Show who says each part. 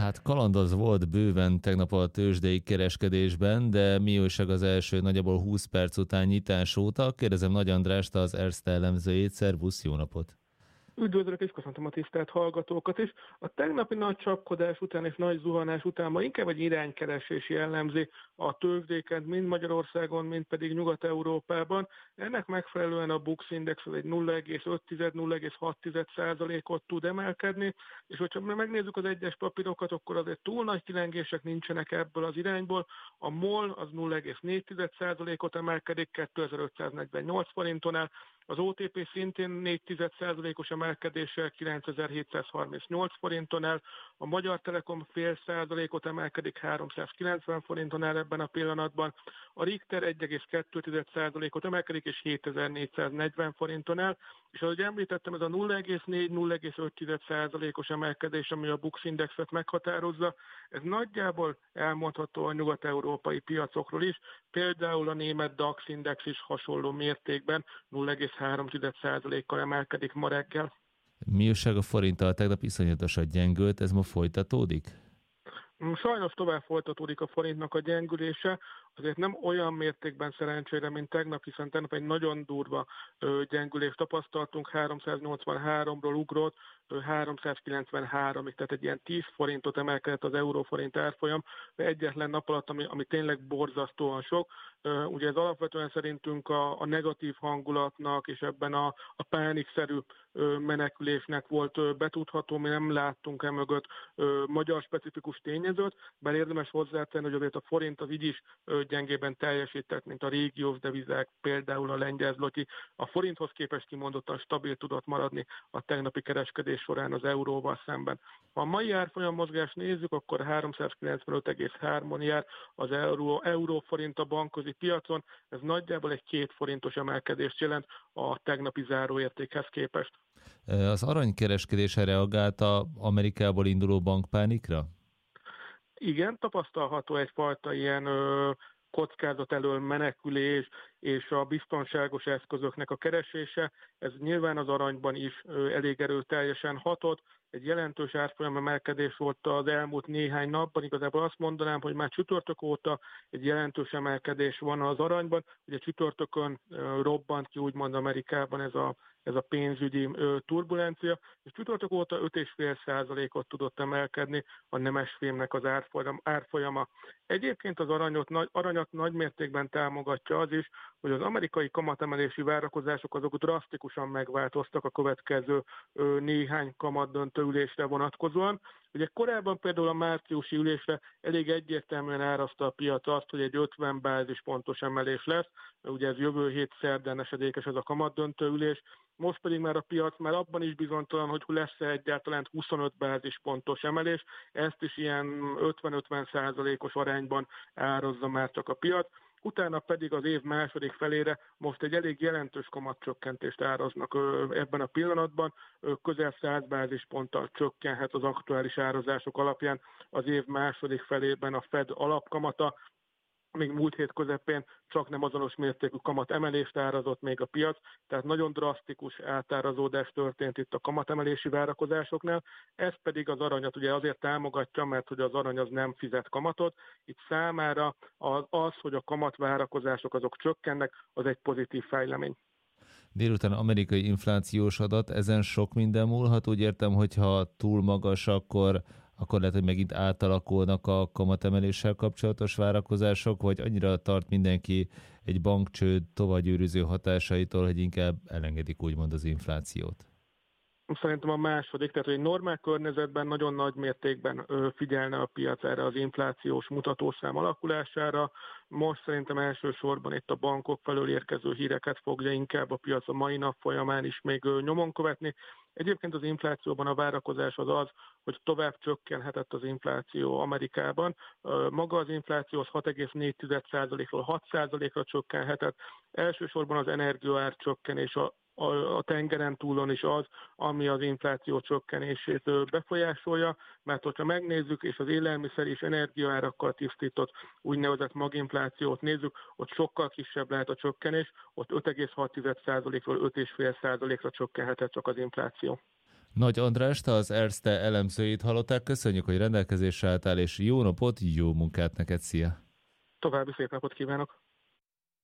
Speaker 1: Hát kalandoz volt bőven tegnap a tőzsdei kereskedésben, de mi újság az első nagyjából 20 perc után nyitás óta? Kérdezem Nagy Andrást, az Erste elemzőjét. Szervusz, jó napot!
Speaker 2: Üdvözlök és köszöntöm a tisztelt hallgatókat is. A tegnapi nagy csapkodás után és nagy zuhanás után ma inkább egy iránykeresés jellemzi a tőzsdéket, mind Magyarországon, mind pedig Nyugat-Európában. Ennek megfelelően a Bux Index az egy 0,5-0,6%-ot tud emelkedni, és hogyha megnézzük az egyes papírokat, akkor azért túl nagy kilengések nincsenek ebből az irányból. A MOL az 0,4%-ot emelkedik 2548 forinton áll, az OTP szintén 0,4%-os emelkedéssel 9738 forinton áll, a Magyar Telekom fél százalékot emelkedik 390 forinton áll ebben a pillanatban, a Richter 1,2%-ot emelkedik és 7440 forinton áll, és ahogy említettem, ez a 0,4-0,5%-os emelkedés, ami a Bux Indexet meghatározza, ez nagyjából elmondható a nyugat-európai piacokról is, például a német DAX Index is hasonló mértékben 0,3%-kal emelkedik ma reggel.
Speaker 1: Mi újság a forinttal? Tegnap iszonyatosan gyengült, ez ma folytatódik?
Speaker 2: Sajnos tovább folytatódik a forintnak a gyengülése, azért nem olyan mértékben szerencsére, mint tegnap, hiszen tegnap egy nagyon durva gyengülést tapasztaltunk, 383-ról ugrott 393-ig, tehát egy ilyen 10 forintot emelkedett az euróforint árfolyam, de egyetlen nap alatt, ami tényleg borzasztóan sok. Ugye ez alapvetően szerintünk a negatív hangulatnak és ebben a pánikszerű menekülésnek volt betudható, mi nem láttunk emögött magyar specifikus tényezőt, bár érdemes hozzátenni, hogy azért a forint az így is gyengében teljesített, mint a régiós devizák, például a lengyel zloty. A forinthoz képest kimondottan stabil tudott maradni a tegnapi kereskedés során az euróval szemben. Ha a mai árfolyam mozgást nézzük, akkor 395,3-on jár az euró-forint a bankközi piacon, ez nagyjából egy 2 forintos emelkedést jelent a tegnapi záróértékhez képest.
Speaker 1: Az aranykereskedésre reagálta Amerikából induló bankpánikra?
Speaker 2: Igen, tapasztalható egyfajta ilyen kockázat elől menekülés és a biztonságos eszközöknek a keresése. Ez nyilván az aranyban is elég erőteljesen hatott. Egy jelentős árfolyam emelkedés volt az elmúlt néhány napban, igazából azt mondanám, hogy már csütörtök óta egy jelentős emelkedés van az aranyban. Ugye csütörtökön robbant ki úgymond Amerikában ez a pénzügyi turbulencia, és csütörtök óta 5,5%-ot tudott emelkedni a nemesfémnek az árfolyama. Egyébként az aranyat nagy mértékben támogatja az is, hogy az amerikai kamatemelési várakozások azok drasztikusan megváltoztak a következő néhány kamatdöntő ülésre vonatkozóan. Ugye korábban például a márciusi ülésre elég egyértelműen árazta a piac azt, hogy egy 50 bázispontos emelés lesz, ugye ez jövő hét szerdán esedékes ez a kamatdöntő ülés, most pedig már a piac már abban is bizonytalan, hogy lesz-e egyáltalán 25 bázispontos emelés, ezt is ilyen 50-50%-os arányban árazza már csak a piac. Utána pedig az év második felére most egy elég jelentős kamatcsökkentést áraznak ebben a pillanatban, közel 100 bázisponttal csökkenhet az aktuális árazások alapján az év második felében a Fed alapkamata, még múlt hét közepén csak nem azonos mértékű kamat emelést árazott még a piac, tehát nagyon drasztikus átárazódás történt itt a kamatemelési várakozásoknál, ez pedig az aranyat ugye azért támogatja, mert hogy az arany az nem fizet kamatot, itt számára az hogy a kamatvárakozások azok csökkennek, az egy pozitív fejlemény.
Speaker 1: Délután amerikai inflációs adat, ezen sok minden múlhat, úgy értem, hogyha túl magas, akkor lehet, hogy megint átalakulnak a kamatemeléssel kapcsolatos várakozások, vagy annyira tart mindenki egy bankcsőd tovagyűrűző hatásaitól, hogy inkább elengedik úgymond az inflációt?
Speaker 2: Szerintem a második, tehát hogy egy normál környezetben nagyon nagy mértékben figyelne a piac erre az inflációs mutatószám alakulására. Most szerintem elsősorban itt a bankok felől érkező híreket fogja inkább a piac a mai nap folyamán is még nyomon követni. Egyébként az inflációban a várakozás az, hogy tovább csökkenhetett az infláció Amerikában. Maga az infláció az 6,4%-ról 6%-ra csökkenhetett. Elsősorban az energiaár csökkenés a tengeren túlon is az, ami az infláció csökkenését befolyásolja, mert hogyha megnézzük, és az élelmiszer és energiaárakkal tisztított úgynevezett maginflációt nézzük, ott sokkal kisebb lehet a csökkenés, ott 5,6%-ról 5,5%-ra csökkenhetett csak az infláció.
Speaker 1: Nagy Andrást, az Erste elemzőit hallották. Köszönjük, hogy rendelkezésre álltál, és jó napot, jó munkát neked, szia!
Speaker 2: További szép napot kívánok!